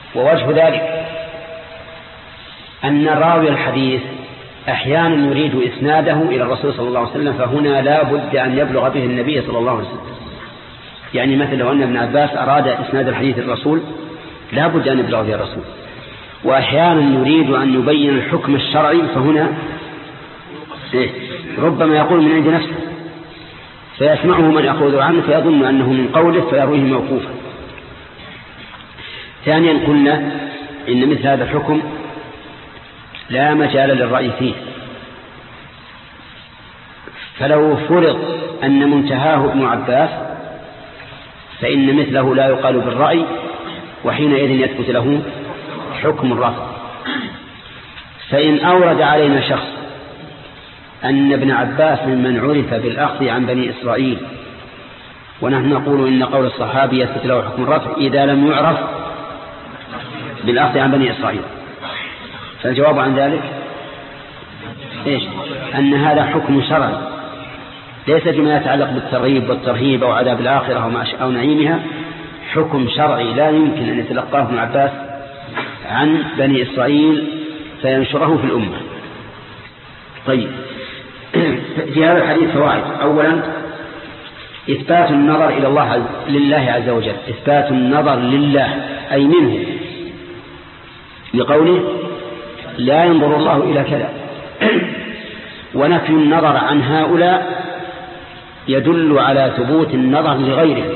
ووجه ذلك أن راوي الحديث أحيانا يريد إسناده إلى الرسول صلى الله عليه وسلم، فهنا لا بد أن يبلغ به النبي صلى الله عليه وسلم. يعني مثل لو أن ابن عباس أراد إسناد الحديث الرسول لا بد أن يبلغ به الرسول. وأحيانا يريد أن يبين الحكم الشرعي، فهنا ربما يقول من عند نفسه فيسمعه من يأخذ عنه فيظن أنه من قوله فيرويه موقوفا. ثانيا قلنا إن مثل هذا الحكم لا مجال للرأي فيه، فلو فرض أن منتهاه ابن عباس فإن مثله لا يقال بالرأي، وحينئذ يثبت له حكم الرفض. فإن أورد علينا شخص أن ابن عباس ممن عرف بالأخذ عن بني إسرائيل، ونحن نقول إن قول الصحابي يثبت له حكم الرفع إذا لم يعرف بالأخذ عن بني إسرائيل، فالجواب عن ذلك إيش؟ أن هذا حكم شرعي ليس فيما يتعلق بالترغيب والترهيب أو عذاب الآخرة أو نعيمها، حكم شرعي لا يمكن أن يتلقاه ابن عباس عن بني إسرائيل فينشره في الأمة. طيب، في هذا الحديث فوائد. أولا إثبات النظر إلى الله لله عز وجل، إثبات النظر لله أي منه، لقوله لا ينظر الله إلى كذا، ونفي النظر عن هؤلاء يدل على ثبوت النظر لغيره.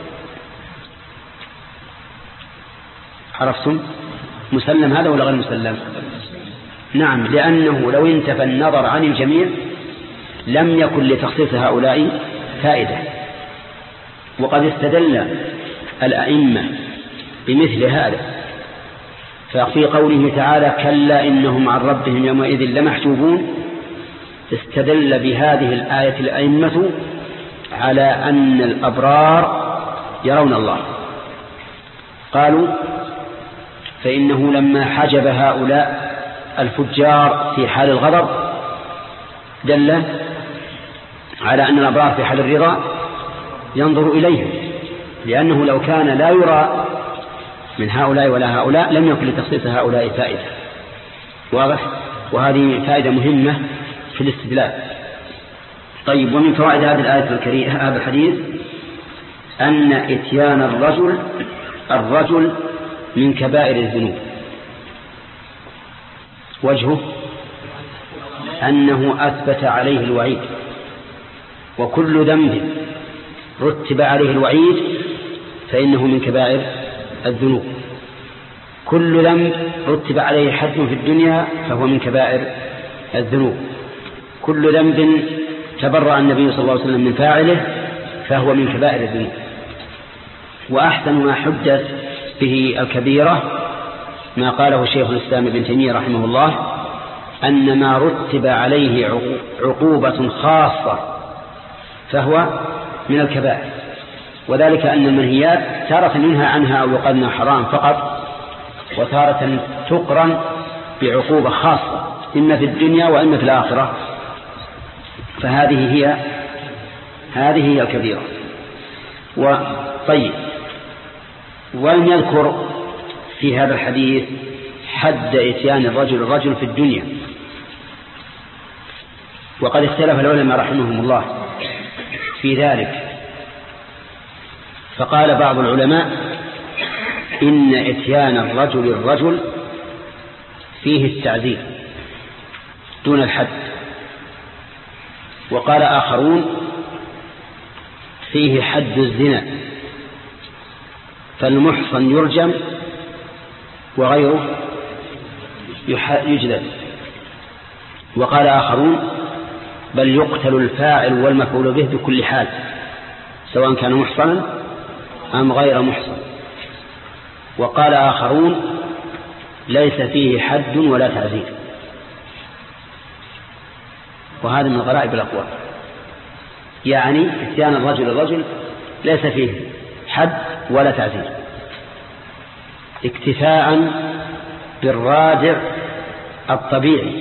عرفتم؟ مسلم هذا ولا غير مسلم؟ نعم، لأنه لو انتفى النظر عن الجميع لم يكن لتخصيص هؤلاء فائدة. وقد استدل الأئمة بمثل هذا، ففي قوله تعالى كلا إنهم عن ربهم يومئذ لمحجوبون، استدل بهذه الآية الأئمة على أن الأبرار يرون الله. قالوا فإنه لما حجب هؤلاء الفجار في حال الغضب دل على أن الأبرار في حال الرضا ينظر إليهم، لأنه لو كان لا يرى من هؤلاء ولا هؤلاء لم يكن لتخصيص هؤلاء فائدة. واضح؟ وهذه فائدة مهمة في الاستدلال. طيب، ومن فوائد هذه الآية الكريمة هذا الحديث أن إتيان الرجل من كبائر الذنوب. وجهه أنه أثبت عليه الوعيد، وكل ذنب رتب عليه الوعيد فإنه من كبائر الذنوب. كل ذنب رتب عليه حد في الدنيا فهو من كبائر الذنوب. كل ذنب تبرأ النبي صلى الله عليه وسلم من فاعله فهو من كبائر الذنوب. وأحسن ما حدث به الكبيرة ما قاله شيخ الإسلام ابن تيمية رحمه الله، أن ما رتب عليه عقوبة خاصة فهو من الكبائر، وذلك أن المنهيات تارة ينهى عنها أو يقال أنها حرام فقط، وتارة تقرن بعقوبة خاصة إما في الدنيا وإما في الآخرة، فهذه هي الكبيرة. طيب، ولم يذكر في هذا الحديث حد إتيان الرجل في الدنيا، وقد اختلف العلماء رحمهم الله في ذلك. فقال بعض العلماء إن إتيان الرجل فيه التعذير دون الحد، وقال آخرون فيه حد الزنا فالمحصن يرجم وغيره يجلد. وقال آخرون بل يقتل الفاعل والمفعول به بكل حال سواء كان محصنا أم غير محصن. وقال آخرون ليس فيه حد ولا تعزير، وهذا من غرائب الأقوال. يعني اتيان الرجل ليس فيه حد ولا تعزير، اكتفاء بالرادع الطبيعي.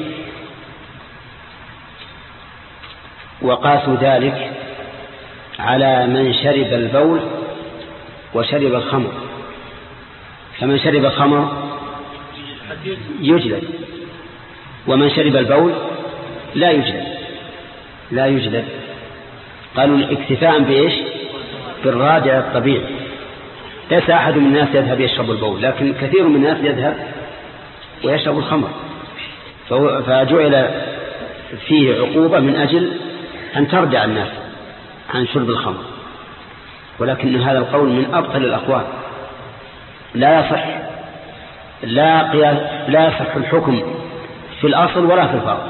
وقاسوا ذلك على من شرب البول وشرب الخمر، فمن شرب الخمر يجلد، ومن شرب البول لا يجلد. قالوا اكتفاء بإيش؟ بالراجع الطبيعي. ليس أحد من الناس يذهب يشرب البول، لكن كثير من الناس يذهب ويشرب الخمر، فجعل فيه عقوبة من أجل أن ترجع الناس عن شرب الخمر. ولكن هذا القول من أبطل الأقوال، لا يصح، لا يصح الحكم في الأصل ولا في الفرع.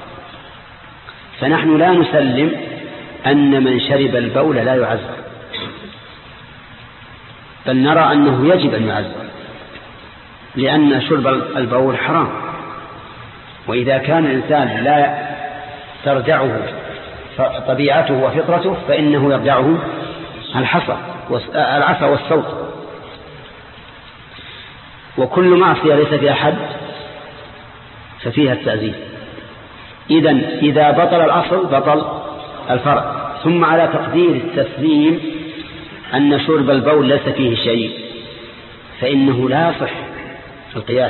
فنحن لا نسلم أن من شرب البول لا يعذر، بل نرى أنه يجب أن يعذر، لأن شرب البول حرام. وإذا كان الإنسان لا ترجعه طبيعته وفطرته فإنه يرجعه العصا والصوت. وكل معصية ليس فيها حد ففيها التعزيز. إذا بطل الأصل بطل الفرع. ثم على تقدير التسليم أن شرب البول ليس فيه شيء، فإنه لا يصح القياس،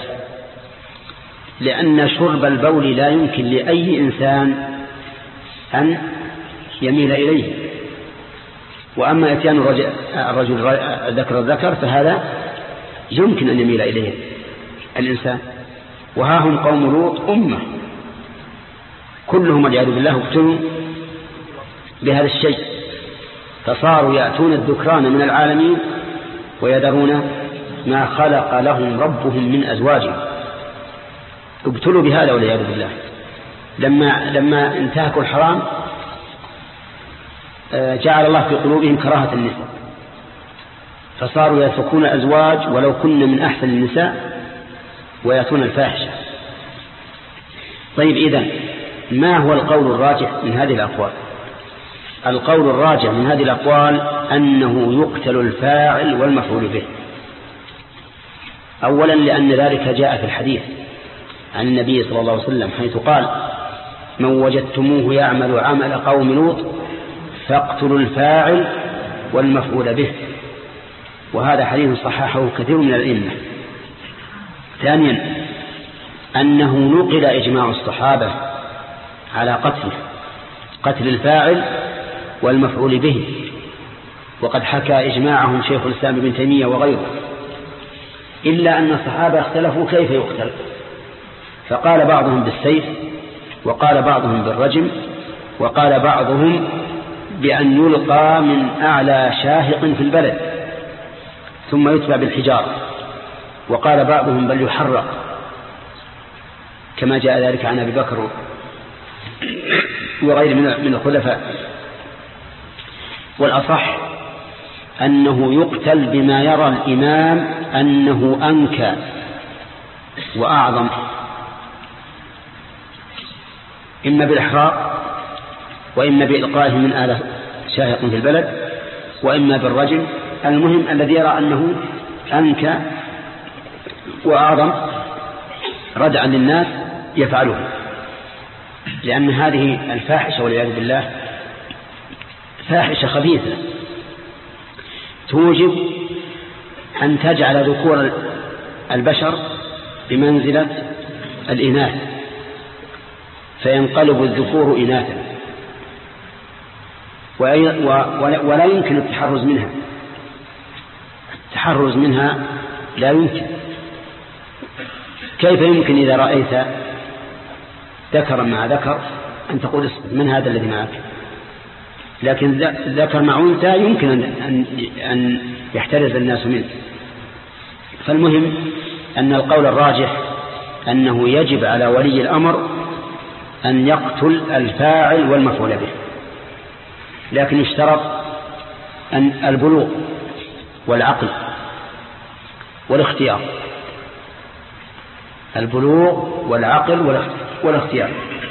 لأن شرب البول لا يمكن لأي إنسان أن يميل إليه. وأما إتيان الرجل ذكر فهذا يمكن أن يميل إليه الإنسان. وها هم قوم لوط أمة كلهم والعياذ بالله ابتلوا بهذا الشيء، فصاروا يأتون الذكران من العالمين ويذرون ما خلق لهم ربهم من أزواجهم. ابتلوا بهذا والعياذ بالله. لما انتهكوا الحرام جعل الله في قلوبهم كراهة النساء، فصاروا يتركون الأزواج ولو كن من أحسن النساء ويأتون الفاحشة. طيب، إذن ما هو القول الراجح من هذه الأقوال؟ القول الراجح من هذه الأقوال أنه يقتل الفاعل والمفعول به. أولا لأن ذلك جاء في الحديث عن النبي صلى الله عليه وسلم حيث قال: من وجدتموه يعمل عمل قوم لوط فاقتلوا الفاعل والمفعول به. وهذا حديث صححه كثير من الأئمة. ثانيا أنه نقل إجماع الصحابة على قتل الفاعل والمفعول به، وقد حكى إجماعهم شيخ الإسلام ابن تيمية وغيره، إلا أن الصحابة اختلفوا كيف يقتل، فقال بعضهم بالسيف، وقال بعضهم بالرجم، وقال بعضهم بأن يلقى من أعلى شاهق في البلد ثم يتبع بالحجارة، وقال بعضهم بل يحرق كما جاء ذلك عن أبي بكر وغير من الخلفاء. والأصح أنه يقتل بما يرى الإمام أنه أنكى وأعظم، إما بالإحراق وإما بإلقائه من آلة شاهق في البلد وإما بالرجم. المهم الذي يرى أنه أنكى وأعظم ردعا للناس يفعله، لأن هذه الفاحشة والعياذ بالله فاحشة خبيثة توجب أن تجعل ذكور البشر بمنزلة الإناث، فينقلب الذكور إناثا، ولا يمكن التحرز منها. التحرز منها لا يمكن. كيف يمكن إذا رأيت ذكرا مع ذكر أن تقول من هذا الذي معك؟ لكن ذكر مع أنثى يمكن أن يحترز الناس منه. فالمهم أن القول الراجح أنه يجب على ولي الأمر أن يقتل الفاعل والمفعول به، لكن يشترط أن البلوغ والعقل والاختيار. البلوغ والعقل والاختيار.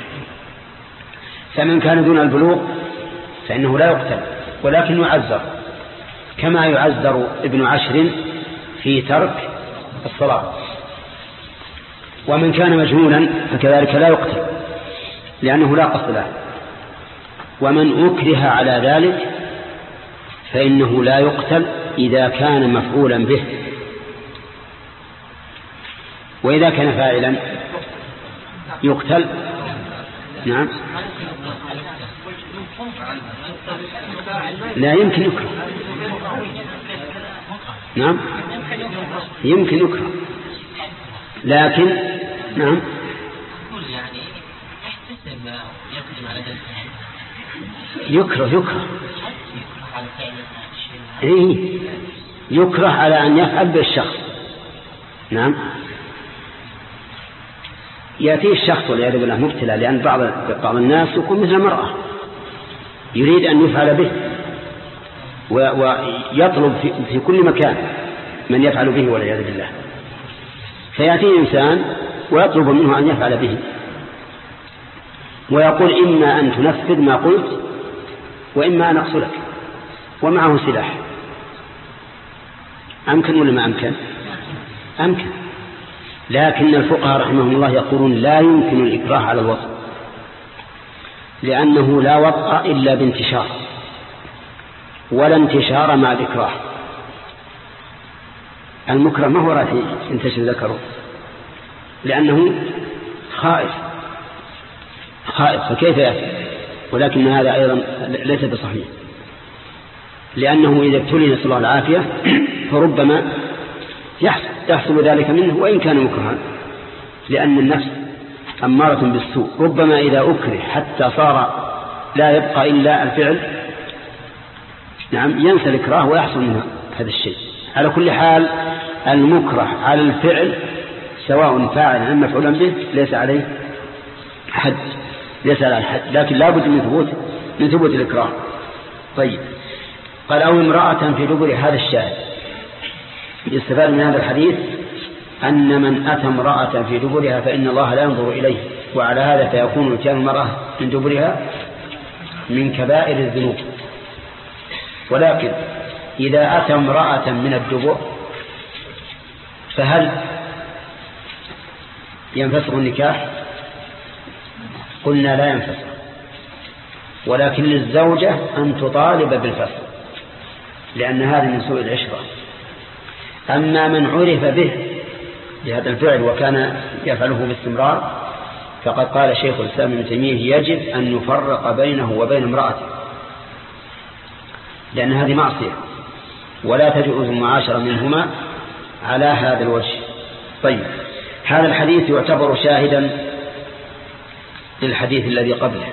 فمن كان دون البلوغ فإنه لا يقتل ولكن يعذر، كما يعذر ابن 10 في ترك الصلاة. ومن كان مجنونا فكذلك لا يقتل لأنه لا قصد له. ومن أكره على ذلك فإنه لا يقتل إذا كان مفعولا به، وإذا كان فاعلا يقتل. نعم لا يمكن يكره. نعم يمكن يكره لكن نعم يكره إيه يكره على أن يفعل بالشخص. نعم يأتي الشخص والعياذ بالله مبتلى، لأن بعض الناس يكون مثل المرأة يريد أن يفعل به ويطلب في كل مكان من يفعل به والعياذ بالله، فيأتي إنسان ويطلب منه أن يفعل به ويقول إما أن تنفذ ما قلت وإما أن أقتلك، ومعه سلاح. أمكن ولا ما أمكن؟ أمكن. لكن الفقهاء رحمهم الله يقولون لا يمكن الإكراه على الوطء، لأنه لا وطء إلا بانتشار، ولا انتشار مع الإكراه. المكره ما هو راثي ينتشر ذكره، لأنه خائف فكيف يأتي؟ ولكن هذا أيضا ليس بصحيح، لأنه إذا ابتلي نسأل الله العافية فربما يحصل ذلك منه وإن كان مكرها، لأن النفس أمارة بالسوء، ربما إذا أكره حتى صار لا يبقى إلا الفعل نعم ينسى الإكراه ويحصل منه هذا الشيء. على كل حال المكره على الفعل سواء فاعل أم مفعولا به ليس عليه حد، لكن لا بد من ثبوت الإكراه. طيب قال أو امرأة في دبر. هذا الشاهد يستفاد من هذا الحديث أن من أتى امرأة في دبرها فإن الله لا ينظر إليه، وعلى هذا فيكون اتيان المرأة من دبرها من كبائر الذنوب. ولكن إذا أتى امرأة من الدبر فهل ينفسخ النكاح؟ قلنا لا ينفسخ، ولكن للزوجة أن تطالب بالفسخ، لأن هذا من سوء العشرة. أما من عرف به بهذا الفعل وكان يفعله باستمرار فقد قال شيخ الإسلام ابن تيمية يجب أن يفرق بينه وبين امرأته، لأن هذه معصية ولا تجوز المعاشرة منهما على هذا الوجه. طيب هذا الحديث يعتبر شاهدا للحديث الذي قبله،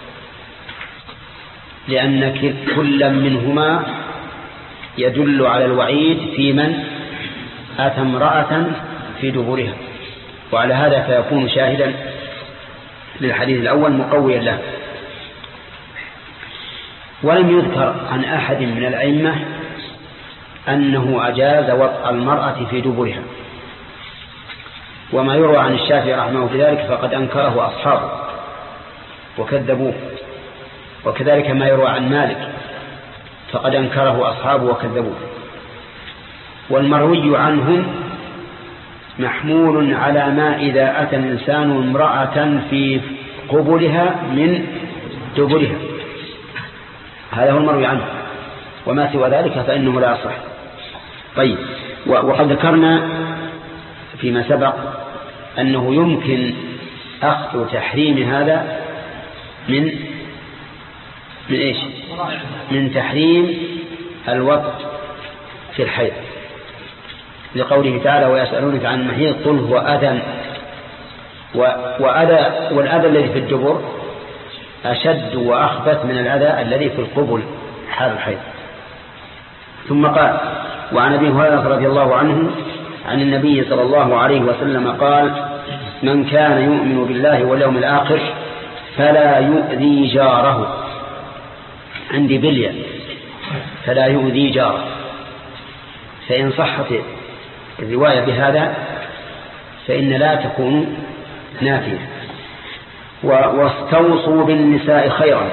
لأن كل منهما يدل على الوعيد في من أتى امرأة في دبرها، وعلى هذا فيكون شاهدا للحديث الأول مقويا له. ولم يذكر عن أحد من الأئمة أنه أجاز وطأ المرأة في دبرها، وما يروى عن الشافعي رحمه في ذلك فقد أنكره أصحابه وكذبوه، وكذلك ما يروى عن مالك فقد أنكره أصحابه وكذبوه. والمروي عنهم محمول على ما إذا أتى الإنسان امرأة في قبلها من دبرها، هذا هو المروي عنه، وما سوى ذلك فإنه لا يصح. طيب وقد ذكرنا فيما سبق أنه يمكن أخذ تحريم هذا من إيش؟ من تحريم الوطء في الحيض، لقوله تعالى ويسألونك عن المحيض قل هو أذى، والأذى الذي في الدبر أشد وأخبث من الأذى الذي في القبل حال الحيض. ثم قال وعن أبي هريرة رضي الله عنه عن النبي صلى الله عليه وسلم قال من كان يؤمن بالله واليوم الآخر فلا يؤذي جاره. عندي بلية فلا يؤذي جاره، فإن صحت الرواية بهذا فإن لا تكون نافية. واستوصوا بالنساء خيرا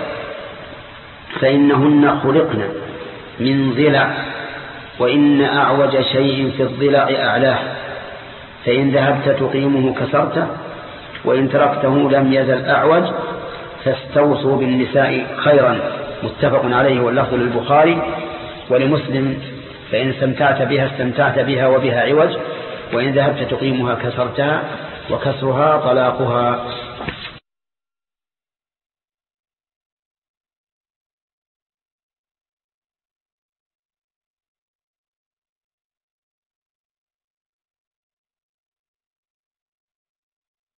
فإنهن خلقن من ضلع، وإن أعوج شيء في الضلع أعلاه، فإن ذهبت تقيمه كسرته وإن تركته لم يزل أعوج، فاستوصوا بالنساء خيرا. متفق عليه واللفظ للبخاري ولمسلم فإن استمتعت بها استمتعت بها وبها عوج، وإن ذهبت تقيمها كسرتها وكسرها طلاقها.